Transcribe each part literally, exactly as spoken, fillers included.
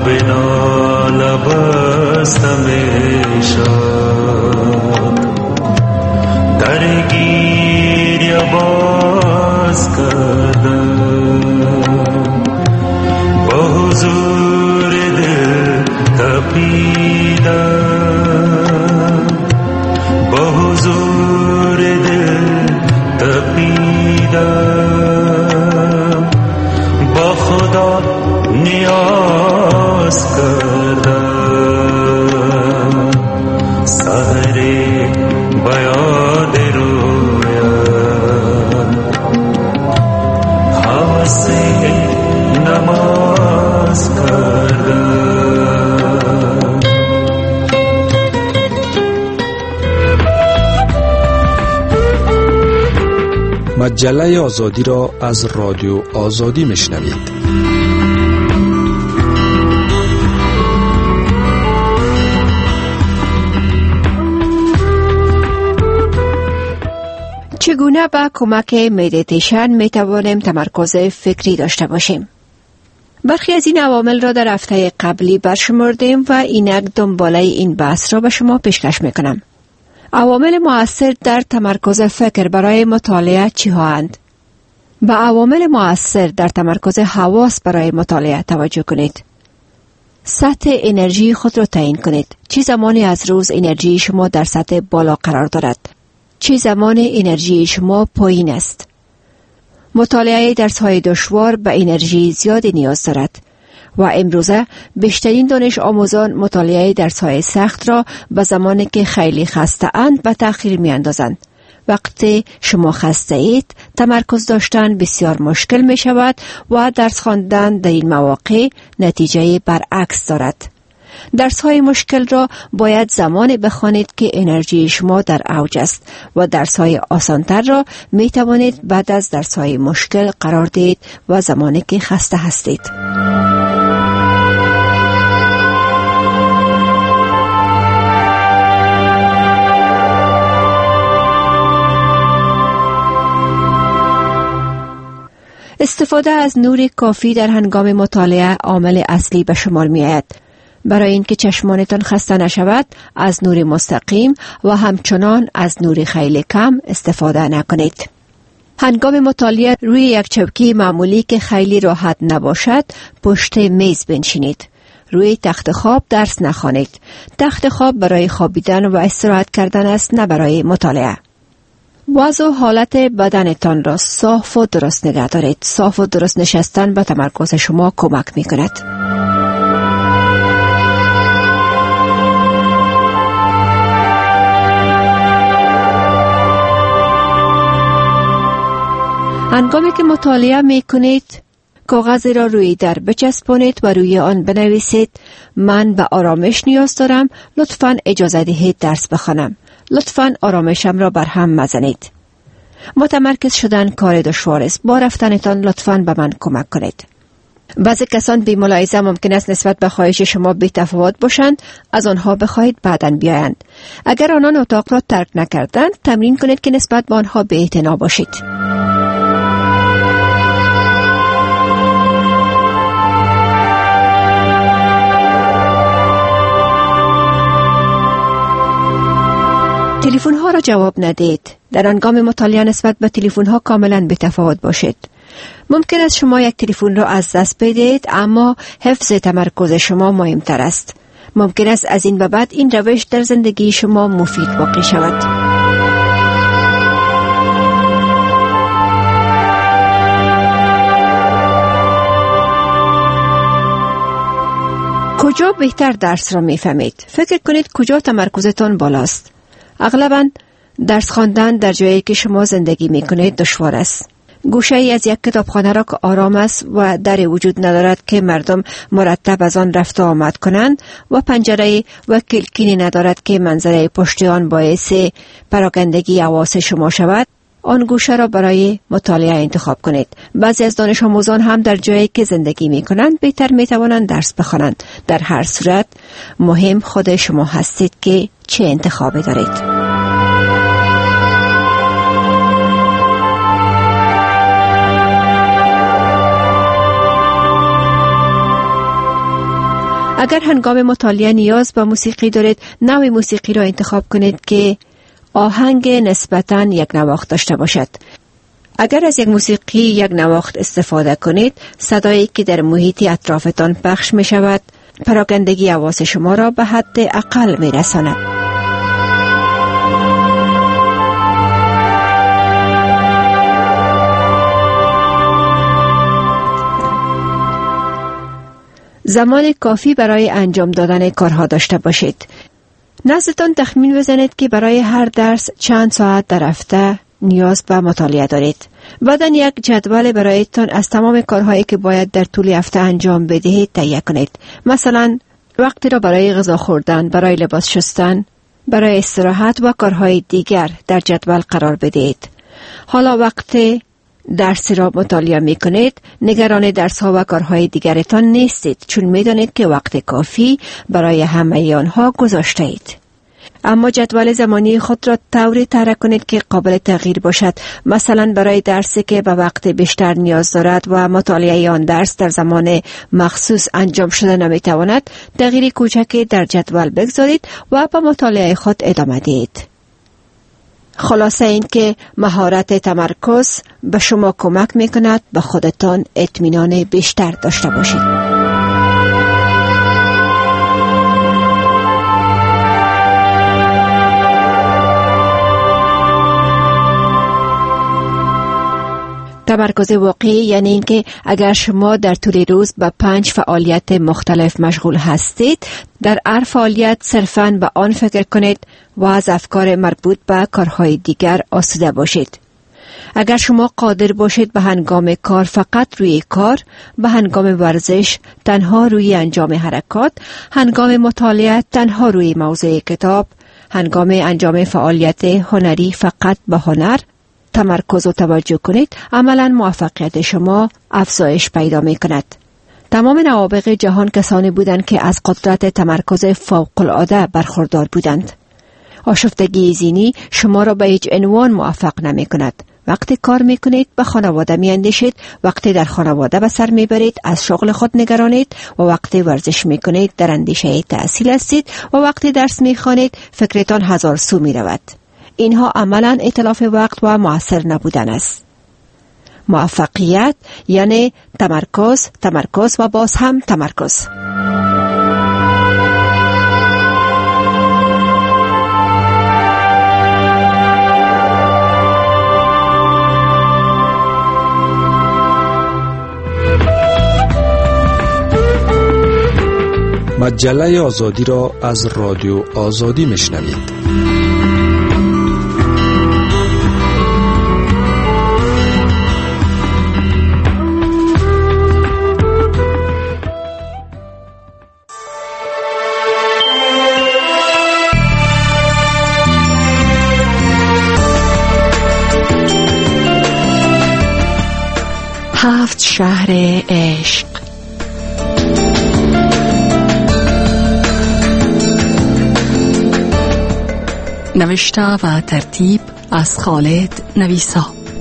بنا لبستم شاد درگیر یا باز کردم با حضور دل تپیدم با حضور دل تپیدم با خدا نیاز کردم سحر بیاد رویم حوث نماز کردم. مجله آزادی را از رادیو آزادی میشنوید. چگونه با کمک مدیتیشن می توانیم تمرکز فکری داشته باشیم؟ برخی از این عوامل را در هفته قبلی برشمردیم و اینک دنباله این بحث را به شما پیشکش می کنم. عوامل مؤثر در تمرکز فکر برای مطالعه چی هستند؟ به عوامل مؤثر در تمرکز حواس برای مطالعه توجه کنید. سطح انرژی خود را تعیین کنید. چه زمانی از روز انرژی شما در سطح بالا قرار دارد؟ چه زمان انرژی شما پایین است؟ مطالعه درس‌های دشوار به انرژی زیادی نیاز دارد و امروزه بیشترین دانش آموزان مطالعه درس‌های سخت را به زمانی که خیلی خسته اند به تأخیر می اندازند. وقتی شما خسته اید، تمرکز داشتن بسیار مشکل می شود و درس خواندن در این مواقع نتیجه برعکس دارد. درس‌های مشکل را باید زمانی بخوانید که انرژی شما در اوج است و درس‌های آسان‌تر را می توانید بعد از درس‌های مشکل قرار دهید و زمانی که خسته هستید. استفاده از نور کافی در هنگام مطالعه عامل اصلی به شمار می آید. برای اینکه چشمانتان خسته نشود، از نور مستقیم و همچنان از نور خیلی کم استفاده نکنید. هنگام مطالعه روی یک چوکی معمولی که خیلی راحت نباشد، پشت میز بنشینید. روی تخت خواب درس نخوانید. تخت خواب برای خوابیدن و استراحت کردن است، نه برای مطالعه. وضع و حالت بدنتان را صاف و درست نگه دارید. صاف و درست نشستن به تمرکز شما کمک می کند. هنگامی که مطالعه می کنید، کاغذی را روی در بچسبانید و روی آن بنویسید: من به آرامش نیاز دارم، لطفاً اجازه دهید درس بخوانم. لطفاً آرامشم را برهم مزنید. متمرکز شدن کار دشوار است. با رفتنتان لطفاً به من کمک کنید. بعضی کسان بی ملاحظه ممکن است نسبت به خواهش شما بی تفاوت باشند. از آنها بخواهید بعداً بیایند. اگر آنان اتاق را ترک نکردند، تمرین کنید که نسبت به آنها بی اعتنا باشید. تلفن ها را جواب ندید. در هنگام مطالعه نسبت به تلفن ها کاملا بی‌تفاوت باشید. ممکن است شما یک تلفن را از دست بدهید، اما حفظ تمرکز شما مهمتر است. ممکن است از این به بعد این روش در زندگی شما مفید واقع شود. کجا بهتر درس را می‌فهمید؟ فکر کنید کجا تمرکزتان بالاست. اغلباً درس خواندن در جایی که شما زندگی میکنید دشوار است. گوشه ای از یک کتابخانه را که آرام است و در وجود ندارد که مردم مرتب از آن رفت و آمد کنند و پنجره و کلکینی ندارد که منظره پشت آن باعث پراکندگی حواس شما شود، آن گوشه را برای مطالعه انتخاب کنید. بعضی از دانش آموزان هم در جایی که زندگی می کنند بهتر می توانند درس بخوانند. در هر صورت مهم خود شما هستید که چه انتخابی دارید. اگر هنگام مطالعه نیاز به موسیقی دارید، نوع موسیقی را انتخاب کنید که آهنگ نسبتاً یک نواخت داشته باشد. اگر از یک موسیقی یک نواخت استفاده کنید، صدایی که در محیط اطرافتان پخش می شود، پراکندگی حواس شما را به حد اقل می رساند. زمان کافی برای انجام دادن کارها داشته باشید. نزدتان تخمین بزنید که برای هر درس چند ساعت در هفته نیاز به مطالعه دارید. بعداً یک جدول برایتان از تمام کارهایی که باید در طول هفته انجام بدهید تهیه کنید. مثلا وقتی را برای غذا خوردن، برای لباس شستن، برای استراحت و کارهای دیگر در جدول قرار بدهید. حالا وقتی درسی را مطالعه می کنید، نگران درس ها و کارهای دیگرتان نیستید، چون می دانید که وقت کافی برای همه آنها گذاشته اید. اما جدول زمانی خود را طوری طرح کنید که قابل تغییر باشد. مثلا برای درسی که به وقت بیشتر نیاز دارد و مطالعه آن درس در زمان مخصوص انجام شده نمی تواند، تغییر کوچکی در جدول بگذارید و به مطالعه خود ادامه دهید. خلاصه این که مهارت تمرکز به شما کمک می کند به خودتان اطمینان بیشتر داشته باشید. تمرکز واقعی یعنی اینکه اگر شما در طول روز به پنج فعالیت مختلف مشغول هستید، در هر فعالیت صرفاً به آن فکر کنید و از افکار مربوط به کارهای دیگر آسوده باشید. اگر شما قادر باشید به هنگام کار فقط روی کار، به هنگام ورزش تنها روی انجام حرکات، هنگام مطالعه تنها روی موضوع کتاب، هنگام انجام فعالیت هنری فقط به هنر تمرکز و توجه کنید، عملاً موفقیت شما افزایش پیدا می کند. تمام نوابغ جهان کسانی بودند که از قدرت تمرکز فوق العاده برخوردار بودند. آشفتگی ذهنی شما را به هیچ عنوان موفق نمی کند. وقتی کار می کنید به خانواده می اندیشید، وقتی در خانواده به سر می برید از شغل خود نگرانید و وقتی ورزش می کنید در اندیشه تحصیل هستید و وقتی درس می خوانید فکرتان هزار سو می رود. اینها عملاً اتلاف وقت و مؤثر نبودن است. موفقیت یعنی تمرکز، تمرکز و باز هم تمرکز. مجله آزادی را از رادیو آزادی میشنوید. هفت شهر عشق. نوشته و ترتیب از خالد نویسا.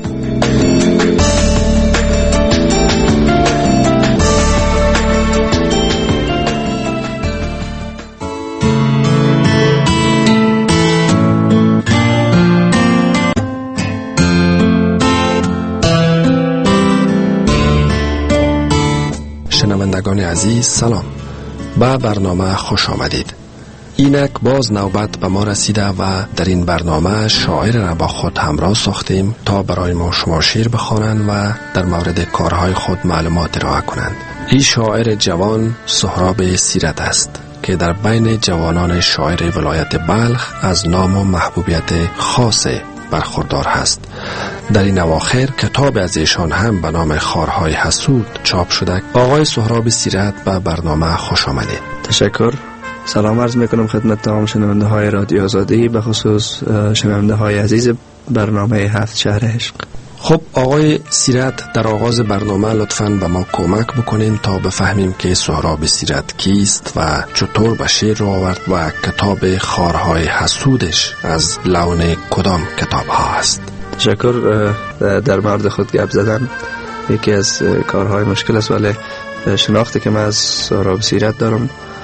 شنوندگان عزیز سلام، به برنامه خوش آمدید. اینک باز نوبت به ما رسیده و در این برنامه شاعر را با خود همراه ساختیم تا برای ما شما شعر بخوانند و در مورد کارهای خود معلومات ارائه کنند. این شاعر جوان سهراب سیرت است که در بین جوانان شاعر ولایت بلخ از نام و محبوبیت خاص برخوردار هست. در این اواخر کتاب از ایشان هم به نام خارهای حسود چاپ شده. آقای سهراب سیرت به برنامه خوش آمدید. تشکر. سلام عرض میکنم خدمت تمام شنونده های رادیو آزادی، به خصوص شنونده های عزیز برنامه هفت شهر عشق. خب آقای سیرت، در آغاز برنامه لطفاً به ما کمک بکنین تا بفهمیم که سهراب سیرت کیست و چطور به شعر رو آورد و کتاب خارهای حسودش از لون کدام کتاب ها است. تشکر. در مورد خود گپ زدن یکی از کارهای مشکل است، ولی شناختی که من از سهراب سیرت دارم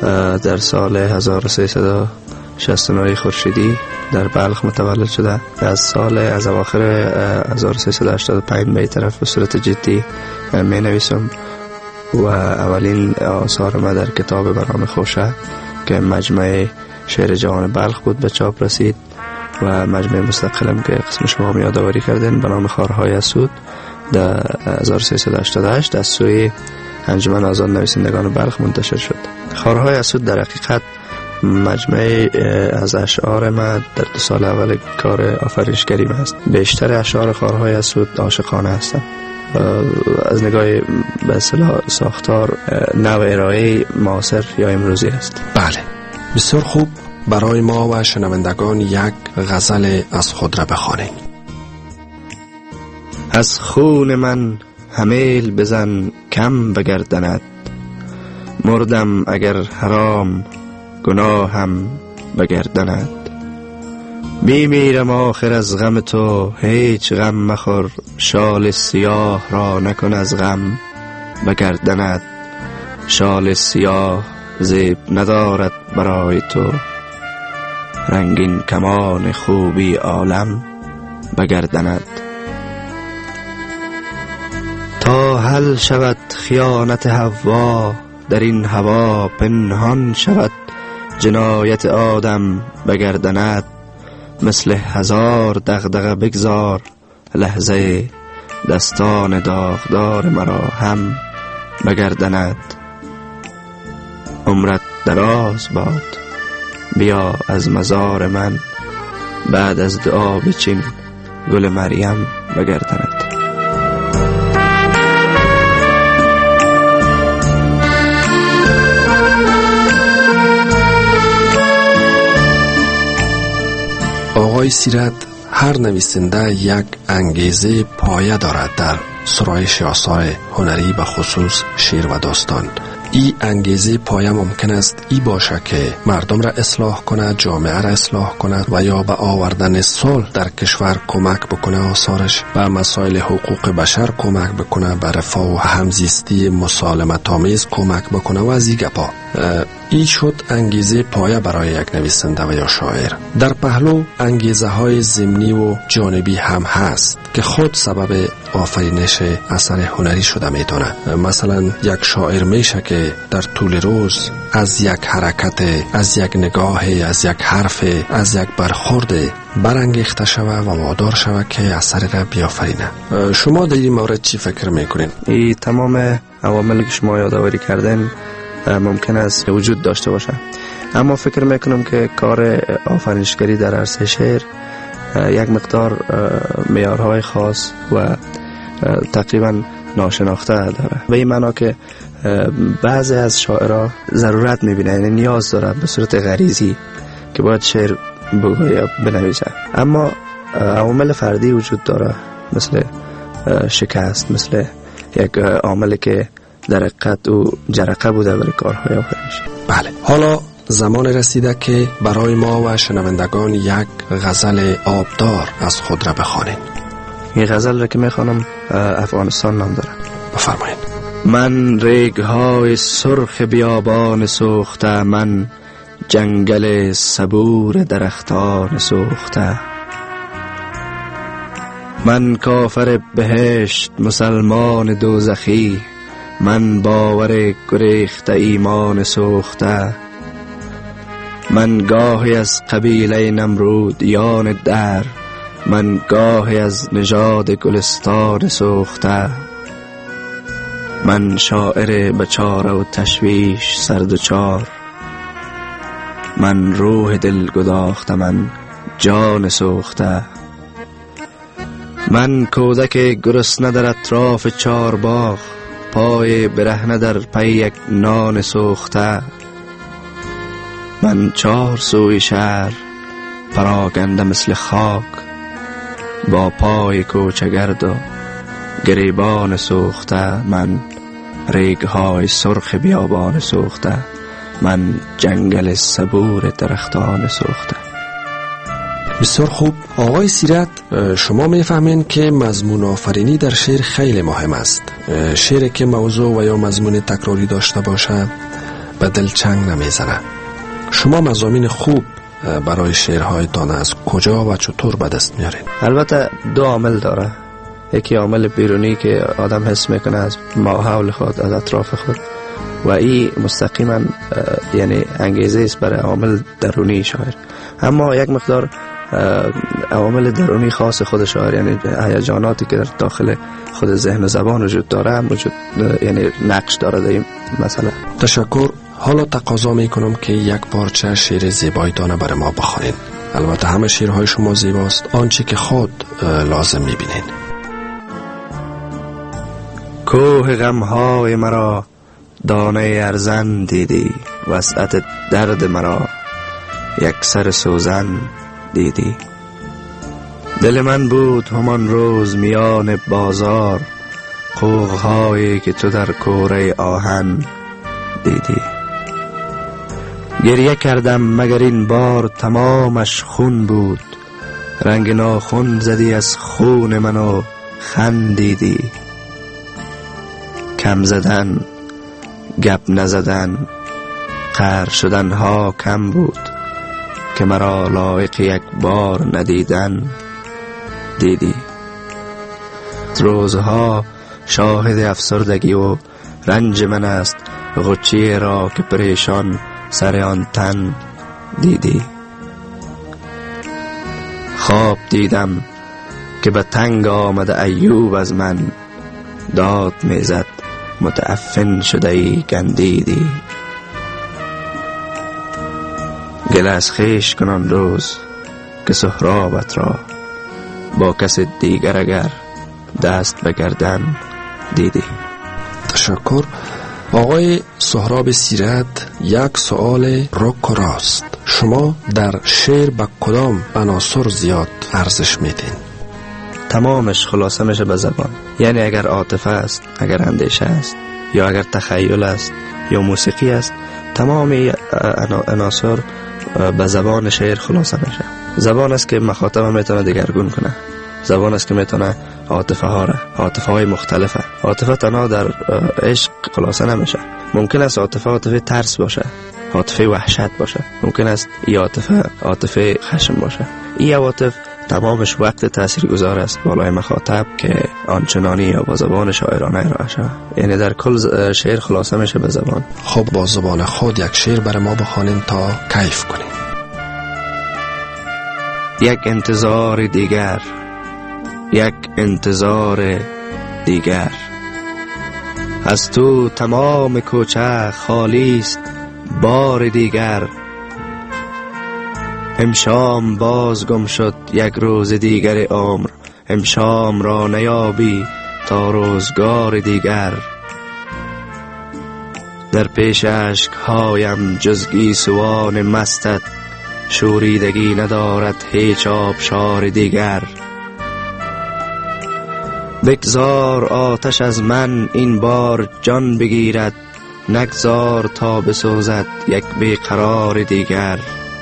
در سال هزار و سیصد و شصت و نه خورشیدی در بلخ متولد شده. از سال از اواخر هزار و سیصد و هشتاد و پنج به طرف به صورت جدی می نویسم و اولین آثار ما در کتاب به نام خوشه که مجمع شعر جهان بلخ بود به چاپ رسید و مجمع مستقلم که قسم شما هم یادآوری کردین به نام خارهای اسود در هزار و سیصد و هشتاد و هشت از سوی انجمن آزاد نویسندگان بلخ منتشر شد. خارهای اسود در حقیقت مجمع از اشعار من در دو سال اول کار آفرینشگریم است. بیشتر اشعار خارهای اسود عاشقانه هستند. از نگاه به اصطلاح ساختار نوع ارائه معاصر یا امروزی است. بله، بسیار خوب. برای ما و شنوندگان یک غزل از خود را بخوانید. از خون من همیل بزن کم بگردند، مردم اگر حرام گناهم بگردند. میمیرم آخر از غم تو هیچ غم مخور، شال سیاه را نکن از غم بگردند. شال سیاه زیب ندارد برای تو، رنگین کمان خوبی عالم بگردند. تا حل شود خیانت حوا در این هوا، پنهان شود جنایت آدم بگردند. مثل هزار دغدغه بگذار لحظه، دستان داغدار مرا هم بگردند. عمرت دراز باد، بیا از مزار من، بعد از دعا بچین گل مریم بگردند. آقای سیرت، هر نویسنده یک انگیزه پایه دارد در سرایش آثار هنری به خصوص شعر و داستان. این انگیزه پایه ممکن است ای باشه که مردم را اصلاح کند، جامعه را اصلاح کند و یا به آوردن صلح در کشور کمک بکنه، آثارش به مسائل حقوق بشر کمک بکنه، به رفاه و همزیستی مسالمت آمیز کمک بکنه و از این گپا. ای شد انگیزه پایه برای یک نویسنده و یا شاعر. در پهلو انگیزه های ضمنی و جانبی هم هست که خود سبب آفرینش اثر هنری شده میتونه. مثلا یک شاعر میشه که در طول روز از یک حرکت، از یک نگاه، از یک حرف، از یک برخورد برانگیخته شوه و وادار شوه که اثر را بیافرینه. شما در این مورد چی فکر میکنین؟ این تمام عواملی که شما یادآوری کردن ممکن است وجود داشته باشه، اما فکر میکنم که کار آفرینشگری در عرصه شعر یک مقدار معیارهای خاص و تقریبا ناشناخته داره. به این معنا که بعضی از شاعرها ضرورت میبینه، یعنی نیاز داره به صورت غریزی که باید شعر بگوید بنویسه، اما عوامل فردی وجود داره مثل شکست، مثل یک عاملی که در حقیقت او جرقه بوده برای کارهای آفرینش. بله، حالا زمان رسیده که برای ما و شنوندگان یک غزل آبدار از خود را بخوانید. این غزل را که میخوانم افغانستان نام داره. بفرمایید. من ریگ‌های سرخ بیابان سوخته، من جنگل صبور درختان سوخته. من کافر بهشت مسلمان دوزخی، من باور گریخته ایمان سوخته. من گاهی از قبیله نمرود یان در، من گاهی از نژاد گلستان سوخته. من شاعر بچاره و تشویش سردوچار، من روح دل گداخته، من جان سوخته. من کودک گرسنه در اطراف چار باغ، پای برهنه در پی یک نان سوخته. من چار سوی شهر پراگنده مثل خاک، با پای کوچگرد و گریبان سوخته. من ریگ‌های سرخ بیابان سوخته، من جنگل صبور درختان سوخته. بسیار خوب. آقای سیرت، شما میفهمین که مضمون آفرینی در شعر خیلی مهم است. شعر که موضوع و یا مضمون تکراری داشته باشه به دل چنگ نمیزنه. شما مضامین خوب برای شعرهایتان از کجا و چطور به دست میارین؟ البته دو عامل داره. یکی عامل بیرونی که آدم حس میکنه از ماحول خود، از اطراف خود، و این مستقیما یعنی انگیزه است برای عامل درونی شاعر. اما یک مقدار عوامل درونی خاص خود شاعر، یعنی هیجاناتی که در داخل خود ذهن و زبان وجود داره وجود یعنی نقش داره در این مسئله. تشکر. حالا تقاضا میکنم که یک پارچه شعر زیبایتان برای ما بخوانید. البته همه شعرهای شما زیباست، آنچه که خود لازم میبینین. کوه غمهای مرا دانه ارزن دیدی، وسعت درد مرا یک سر سوزن دیدی. دل من بود همان روز میان بازار، قوقهایی که تو در کوره آهن دیدی. گریه کردم مگر این بار تمامش خون بود، رنگ ناخون زدی از خون منو خندیدی. کم زدن، گپ نزدن، قهر شدن ها کم بود، که مرا لایق یک بار ندیدن دیدی. روزها شاهد افسردگی و رنج من است، غچی را که پریشان سر آن تن دیدی. خواب دیدم که به تنگ آمده ایوب از من، داد میزد متعفن شده ای گندیدی. گله از خویش کنان روز که سهرابت را با کس دیگر اگر دست به گردن دیدی. تشکر. آقای سهراب سیرت، یک سوال رک و راست. شما در شعر به کدام عناصر زیاد ارزش میدین؟ تمامش خلاصه میشه به زبان. یعنی اگر عاطفه است، اگر اندیشه است، یا اگر تخیل است یا موسیقی است، تمام عناصر به زبان شعر خلاصه میشه. زبان است که مخاطب میتونه دگرگون کنه. زبان است که میتونه عاطفه ها را، عاطفه های مختلفه. عاطفه تنها در عشق خلاصه نمیشه. ممکن است عاطفه عاطفه ترس باشه، عاطفه وحشت باشه، ممکن است این عاطفه عاطفه خشم باشه. این عواطف تمامش وقت تاثیرگذار است بالای مخاطب که آنچنانی یا با زبان شاعرانه ارائه شود. یعنی در کل شعر خلاصه میشه به زبان. خب با زبان خود یک شعر برای ما بخوانیم تا کیف کنیم. یک انتظار دیگر، یک انتظار دیگر، از تو تمام کوچه خالی است بار دیگر. امشام باز گم شد یک روز دیگر عمر، امشام را نیابی تا روزگار دیگر. در پیش اشک هایم جز گیسوان مستت، شوریدگی ندارد هیچ آبشار دیگر. بگذار آتش از من این بار جان بگیرد، نگذار تا بسوزد یک بیقرار دیگر.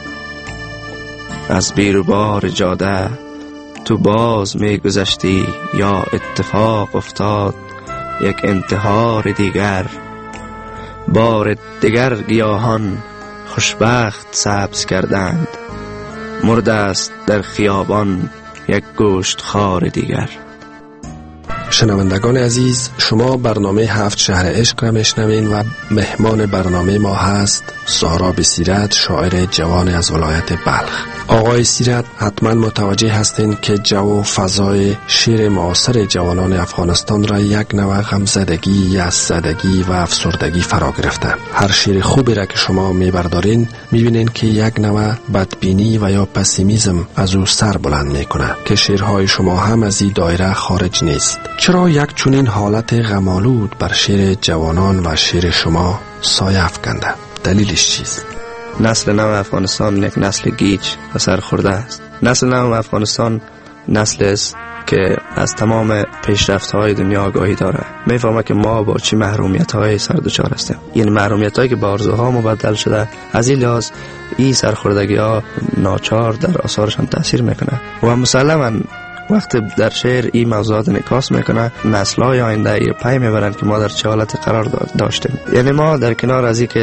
از بیروبار جاده تو باز می گذشتی، یا اتفاق افتاد یک انتحار دیگر. بار دیگر گیاهان خوشبخت سبز کردند، مرده است در خیابان یک گوشت خار دیگر. شنوندگان عزیز، شما برنامه هفت شهر عشق را میشنوین و مهمان برنامه ما هست سهراب سیرت، شاعر جوان از ولایت بلخ. آقای سیرت، حتما متوجه هستین که جو و فضای شعر معاصر جوانان افغانستان را یک نوع غمزدگی، یأس‌زدگی و افسردگی فرا گرفته. هر شعر خوبی را که شما میبردارین میبینین که یک نوع بدبینی و یا پسیمیزم از او سر بلند میکنه که شعرهای شما هم از این دایره خارج نیست. چرا یک چنین حالت غم‌آلود بر شعر جوانان و شعر شما سایه افکنده؟ دلیلش چیست؟ نسل نو افغانستان یک نسل گیج و سرخورده است. نسل نو افغانستان نسل است که از تمام پیشرفت‌های دنیا آگاهی داره. میفهمه که ما با چه محرومیت‌های سر دچار هستیم. این محرومیت‌هایی که به آرزوها مبدل شده، از این لحاظ این سرخوردگی‌ها ناچار در آثارشان تاثیر میکنه و مسلماً وقت در شعر این موضوعات انعکاس میکنه، نسل‌های آینده ای پی میبرند که ما در چه حالت قرار داشتیم. یعنی ما در کنار از این که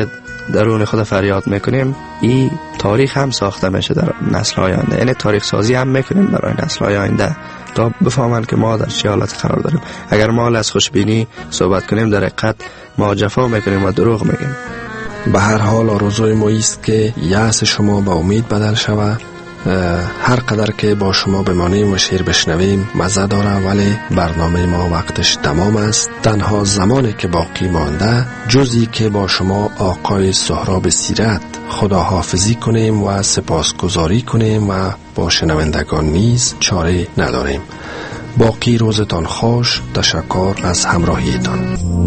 درون خود فریاد میکنیم، این تاریخ هم ساخته میشه در نسل های آینده، یعنی تاریخ سازی هم میکنیم برای نسل های آینده تا بفهمن که ما در چه حالت قرار داریم. اگر ما از خوشبینی صحبت کنیم، در حقیقت ما جفا میکنیم و دروغ میگیم. به هر حال آرزوی ما است که یأس شما به امید بدل شود. هر قدر که با شما بمانیم و شعر بشنویم مزه داره، ولی برنامه ما وقتش تمام است. تنها زمانی که باقی مانده جزی که با شما آقای سهراب سیرت خداحافظی کنیم و سپاسگزاری کنیم و با شنوندگان نیز چاره نداریم. باقی روزتان خوش. تشکر از همراهیتان.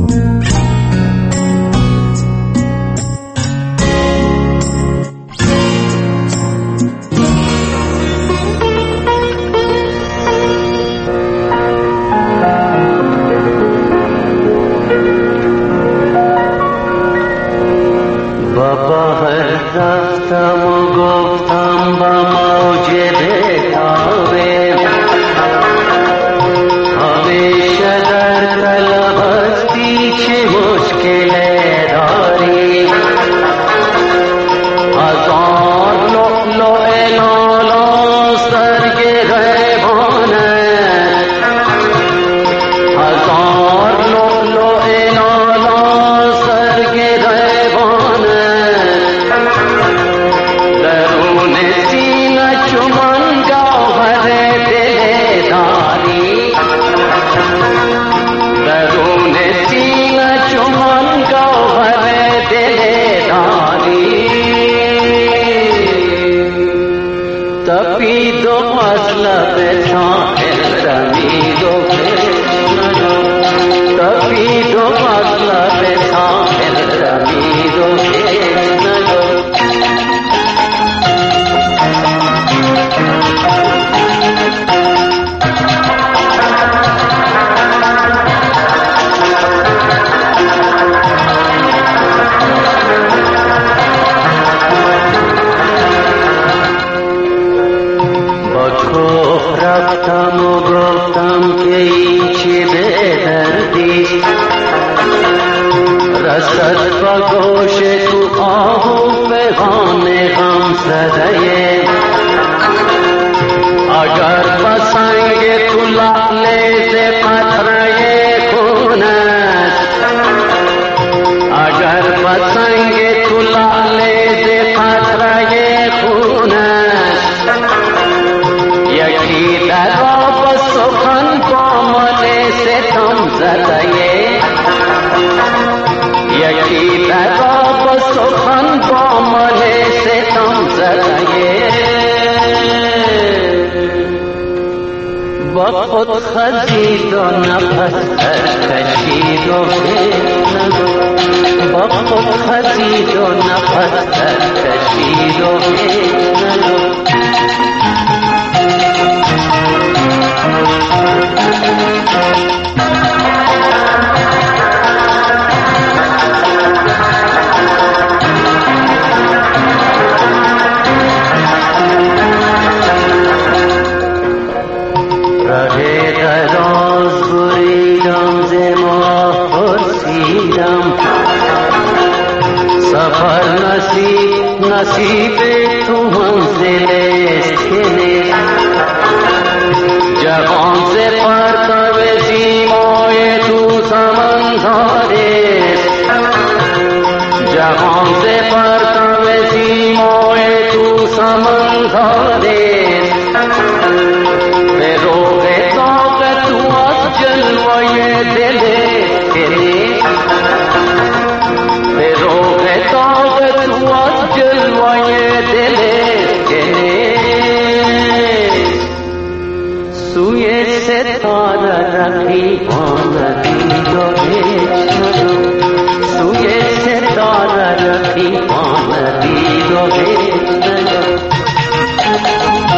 خود خزید و نفس کشید و با خود خزید و نفس کشید و نصیب تو منزل است که جهان سے پرتو سیمای تو سمندر است جهان سے پرتو سیمای تو سمندر است به روح طاقت تو از جلوه دل کنی به روح طاقت تو از جلوه دل کنی سوی ستاره رقیبان دید و بشنو سوی ستاره رقیبان دید و بشنو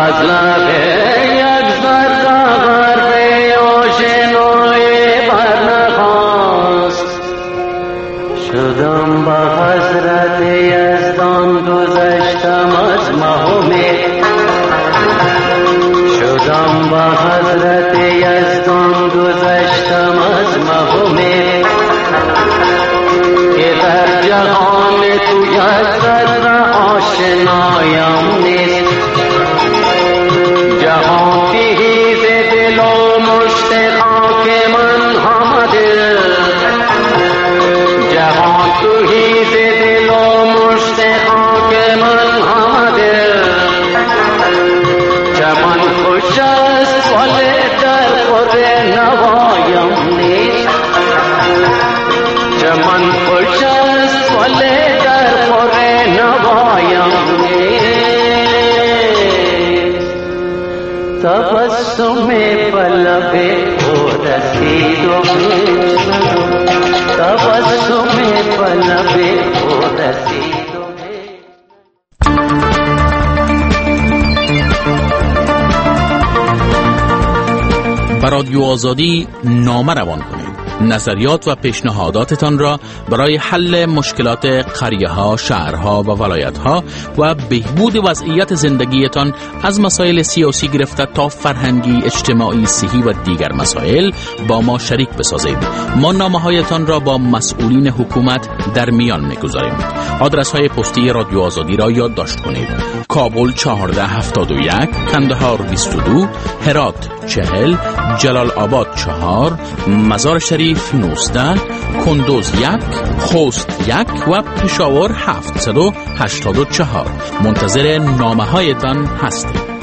از لب یک ذره غرب آشنای برنخواست. شدم به حضرت یزدان گذشتم از محمد، شدم به حضرت یزدان گذشتم از محمد، که در جهان تو یک ذره آشنایم نیست. جهان تیز دل و مشت خاک من آمده، جهان تیز دل و مشت خاک من آمده. چمن خوش است ولی در خود نوایم نیست، چمن خوش است ولی در خود نوایم نیست. تبسم پلب او رسید و تبسم پلب او رسید. به رادیو آزادی نامه روان کنید. نظریات و پیشنهاداتتان را برای حل مشکلات قریه‌ها، شهرها و ولایت‌ها و بهبود وضعیت زندگیتان از مسائل سیاسی گرفته تا فرهنگی، اجتماعی، صحی و دیگر مسائل با ما شریک بسازید. ما نامه‌هایتان را با مسئولین حکومت در میان می‌گذاریم. آدرس‌های پستی رادیو آزادی را یادداشت کنید: کابل چهارده هفتاد و یک، کندهار بیست و دو، هرات چهل، جلال آباد چهار، مزار شریف نوزده، کندوز یک، خوست یک و پشاور هفتصد و هشتاد و چهار. منتظر نامه هایتان هستیم.